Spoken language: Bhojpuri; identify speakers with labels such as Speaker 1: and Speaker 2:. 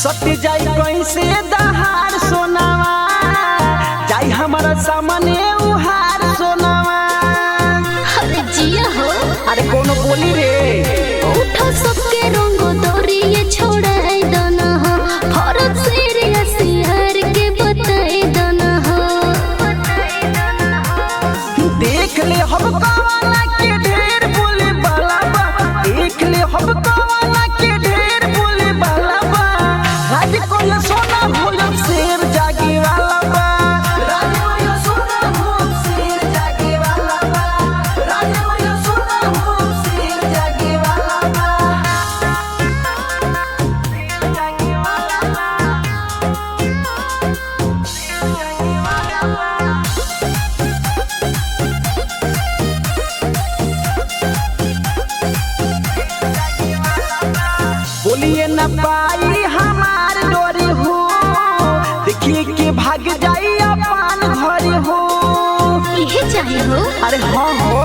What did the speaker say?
Speaker 1: सत्य जाई कैसे दहार सोनावा जाई हमारा सामने उहार सोनावा।
Speaker 2: अरे जिया हो,
Speaker 1: अरे कोनो बोली रे
Speaker 2: उठो सबके रंग दौरिए छोड़ाई दना हो, फरक सीरियस हर के बताई दना हो।
Speaker 1: देख ले हम कवाना के ढेर बोले बाला बा, देख ले हम कवाना के ढेर बोले बाला बा। राज को ये सोना भोलो शेर जागे वाला बा, राज को ये सोना भोलो शेर जागे वाला बा, राज को ये सोना भोलो शेर जागे वाला बा, शेर जागे वाला बा, शेर जागे वाला बा। बोलिए न पाई हमार डोरी हो, देखिए के भाग जाई अपन घर हो।
Speaker 2: इहे चाहिए हो।
Speaker 1: अरे हाँ हो